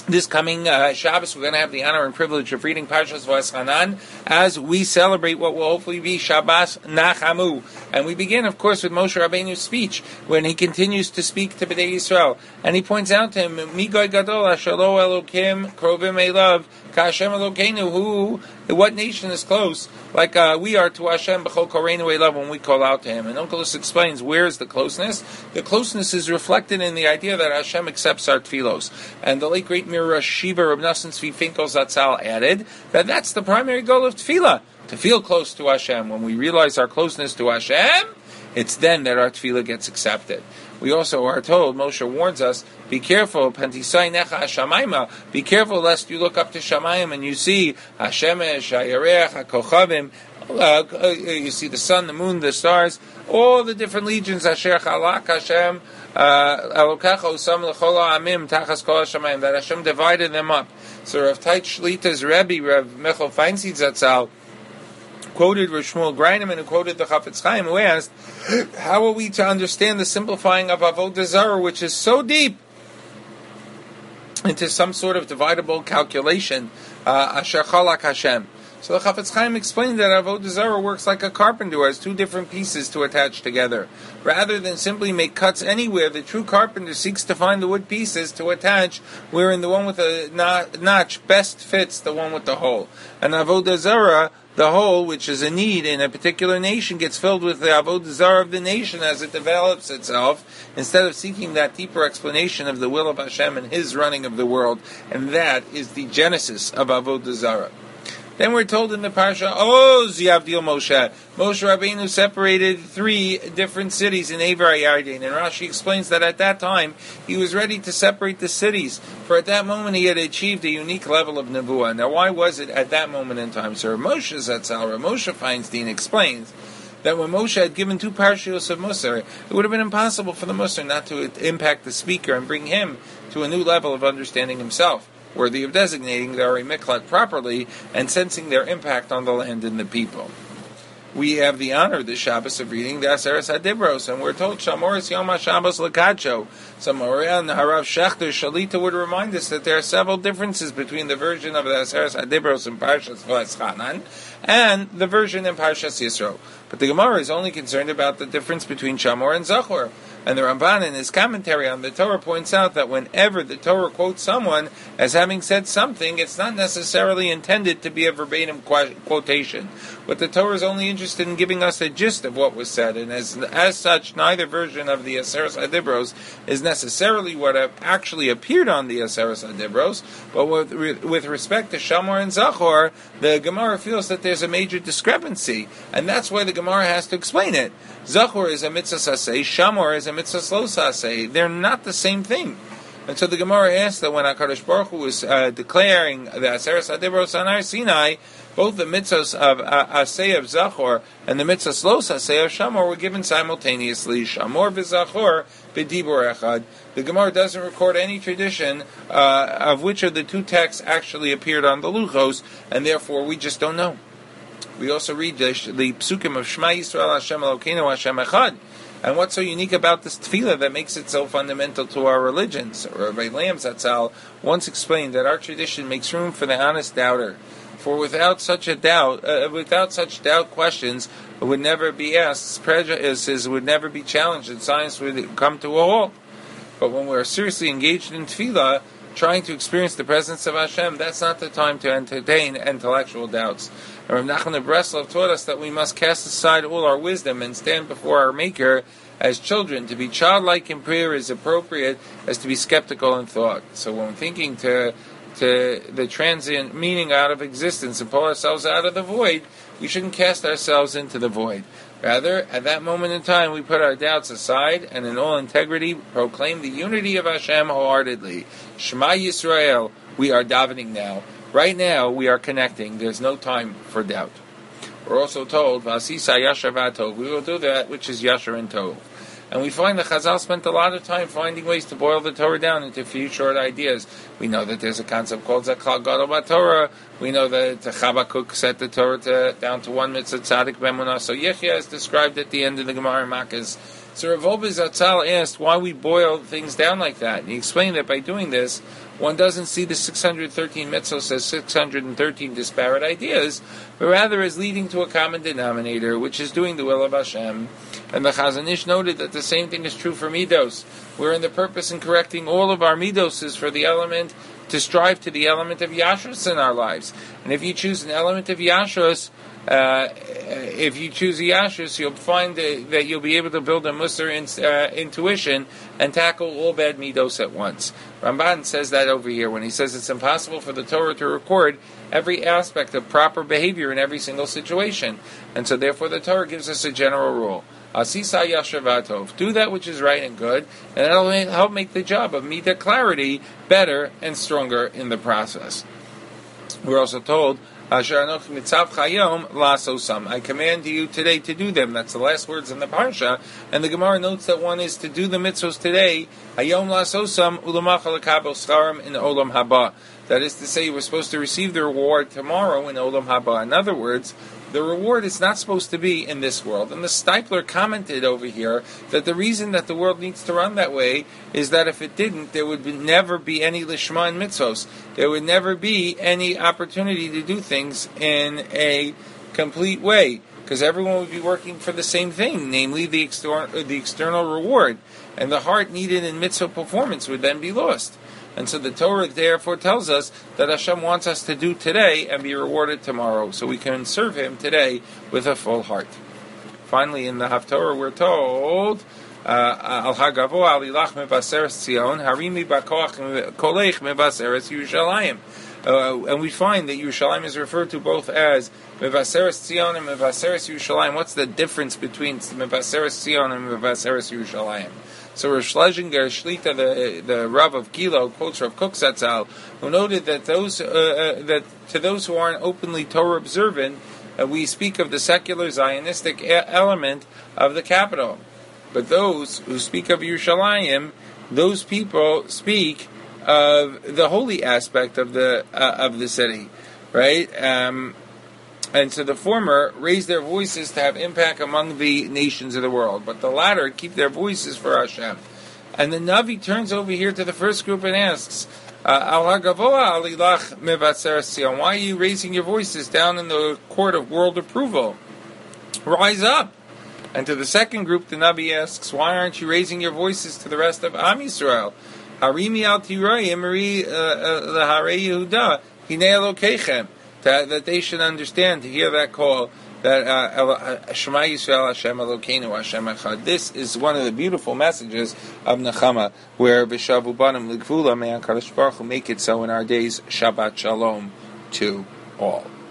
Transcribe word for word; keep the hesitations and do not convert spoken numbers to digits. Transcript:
This coming uh, Shabbos, we're going to have the honor and privilege of reading Parshas Va'eschanan as we celebrate what will hopefully be Shabbos Nachamu. And we begin, of course, with Moshe Rabbeinu's speech, when he continues to speak to Bnei Yisrael. And he points out to him, Migoy Gadol, Asher Lo Elokim, Krovim Elav, Ka'Hashem Elokeinu, who, what nation is close, like uh, we are to Hashem, B'chol Koreinu Elav, when we call out to him. And Onkelos explains, where is the closeness? The closeness is reflected in the idea that Hashem accepts our tefillos. And the late great Mir Shiva Reb Nosson Tzvi Finkel Zatzal added that that's the primary goal of tefillah, to feel close to Hashem. When we realize our closeness to Hashem, it's then that our tefillah gets accepted. We also are told, Moshe warns us, be careful, Pantisai Necha Hashamayma, be careful lest you look up to Shamayim and you see Hashemesh, Hayarech, HaKochavim, uh, you see the sun, the moon, the stars, all the different legions, Asher Chalak Hashem, Elokecha Usam L'chol Ha'amim, Tachas Kol Hashamayim, that Hashem divided them up. So Rav Tait Shlita's Rebbe, Rav Michal Feinstein Zatzal, quoted Rav Shmuel Greineman, who quoted the Chafetz Chaim, who asked, how are we to understand the simplifying of Avodah Zarah, which is so deep, into some sort of dividable calculation, Asher Chalak Hashem. So the Chafetz Chaim explained that Avodah Zarah works like a carpenter who has two different pieces to attach together. Rather than simply make cuts anywhere, the true carpenter seeks to find the wood pieces to attach, wherein the one with the notch best fits the one with the hole. And Avodah Zarah, the whole, which is a need in a particular nation, gets filled with the Avodah Zarah of the nation as it develops itself, instead of seeking that deeper explanation of the will of Hashem and His running of the world. And that is the genesis of Avodah Zarah. Then we're told in the parsha, oh, Ziyavdil Moshe. Moshe Rabbeinu separated three different cities in Ever HaYarden. And Rashi explains that at that time, he was ready to separate the cities. For at that moment, he had achieved a unique level of Nevuah. Now, why was it at that moment in time? So Moshe Zatzal, Moshe Feinstein explains that when Moshe had given two parashios of Musar, it would have been impossible for the Musar not to impact the speaker and bring him to a new level of understanding himself, worthy of designating the Ari Miklat properly and sensing their impact on the land and the people. We have the honor of the Shabbos of reading the Aseres HaDibros, and we're told Shamoris Yom HaShabbos L'Kadsho. So Moria and Harav Shechter Shalita would remind us that there are several differences between the version of the Aseres HaDibros in Parshas Va'eschanan and the version in Parshas Yisro. But the Gemara is only concerned about the difference between Shamor and Zachor. And the Ramban in his commentary on the Torah points out that whenever the Torah quotes someone as having said something, it's not necessarily intended to be a verbatim quotation. But the Torah is only interested in giving us a gist of what was said, and as as such, neither version of the Aseres HaDibros is necessarily what actually appeared on the Aseres HaDibros, but with, with respect to Shamor and Zachor, the Gemara feels that there's a major discrepancy, and that's why the Gemara has to explain it. Zachor is a mitzvah saseh, Shamor is a mitzvah lo saseh. They're not the same thing. And so the Gemara asks that when HaKadosh Baruch Hu was uh, declaring the Aseres HaDibros on Har Sinai, both the mitzvahs of uh, Aseh of Zachor and the mitzvahs lo saseh of Shamor were given simultaneously. Shamor v'Zachor b'dibur echad. The Gemara doesn't record any tradition uh, of which of the two texts actually appeared on the Luchos, and therefore we just don't know. We also read the, the psukim of Shema Yisrael Hashem Elokeinu Hashem Echad. And what's so unique about this tefillah that makes it so fundamental to our religion? So Rabbi Lam Zatzal once explained that our tradition makes room for the honest doubter. For without such a doubt, uh, without such doubt, questions would never be asked, prejudices would never be challenged, and science would come to a halt. But when we're seriously engaged in tefillah, trying to experience the presence of Hashem, that's not the time to entertain intellectual doubts. And Rav Nachman of Breslov taught us that we must cast aside all our wisdom and stand before our Maker as children. To be childlike in prayer is appropriate as to be skeptical in thought. So when thinking to to the transient meaning out of existence and pull ourselves out of the void, we shouldn't cast ourselves into the void. Rather, at that moment in time, we put our doubts aside and in all integrity proclaim the unity of Hashem wholeheartedly. Shema Yisrael, we are davening now. Right now, we are connecting. There's no time for doubt. We're also told, V'asisa yashar v'atov, we will do that which is yashar and tov. And we find that Chazal spent a lot of time finding ways to boil the Torah down into a few short ideas. We know that there's a concept called Zaklal Gadol BaTorah. We know that Habakkuk set the Torah to, down to one mitzvah tzaddik b'emunah. So Yechia is described at the end of the Gemara Makkos. So Rav Wolbe Zatzal asked why we boil things down like that. And he explained that by doing this, one doesn't see the six hundred thirteen mitzvos as six hundred thirteen disparate ideas, but rather as leading to a common denominator, which is doing the will of Hashem. And the Chazon Ish noted that the same thing is true for midos, wherein the purpose in correcting all of our midos is for the element to strive to the element of Yashrus in our lives. And if you choose an element of Yashrus, Uh, if you choose a Yashrus, you'll find that, that you'll be able to build a Musar in, uh, intuition and tackle all bad midos at once. Ramban says that over here when he says it's impossible for the Torah to record every aspect of proper behavior in every single situation. And so therefore the Torah gives us a general rule. Asisa yashavatov. Do that which is right and good, and that'll help make the job of midah clarity better and stronger in the process. We're also told, I command you today to do them. That's the last words in the parsha. And the Gemara notes that one is to do the mitzvos today. Hayom la'asosam ulamachal lekabel scharim in olam haba. That is to say, you were supposed to receive the reward tomorrow in olam haba. In other words, the reward is not supposed to be in this world. And the Stipler commented over here that the reason that the world needs to run that way is that if it didn't, there would be, never be any lishma and mitzvos. There would never be any opportunity to do things in a complete way, because everyone would be working for the same thing, namely the, extor- the external reward. And the heart needed in mitzvah performance would then be lost. And so the Torah therefore tells us that Hashem wants us to do today and be rewarded tomorrow, so we can serve Him today with a full heart. Finally, in the Haftorah, we're told, Al Hagavo Alilach Mevaseres Tzion, Harimi Bakoach Kolech Mevaseres Yerushalayim. And we find that Yerushalayim is referred to both as Mevaseres Tzion and Mevaseres Yerushalayim. What's the difference between Mevaseres Tzion and Mevaseres Yerushalayim? So Rosh Schlesinger Shlita, the the Rav of Gilo, quotes Rav Kook Zatzal, who noted that those uh, uh, that to those who aren't openly Torah observant, uh, we speak of the secular Zionistic a- element of the capital, but those who speak of Yerushalayim, those people speak of the holy aspect of the uh, of the city, right? Um, And so the former raise their voices to have impact among the nations of the world, but the latter keep their voices for Hashem. And the Navi turns over here to the first group and asks, Al Hagavoa Alilach Mevaseres Tzion, why are you raising your voices down in the court of world approval? Rise up. And to the second group, the Navi asks, why aren't you raising your voices to the rest of Am Yisrael? Harimi al Tirayim Mari Lahare Yehuda Hinei Elokeichem. That, that they should understand, to hear that call, that Shema Yisrael Hashem Elokeinu Hashem Echad. This is one of the beautiful messages of Nechama, where B'shavu Banim L'Gvula, may HaKadosh Baruch Hu make it so in our days. Shabbat Shalom to all.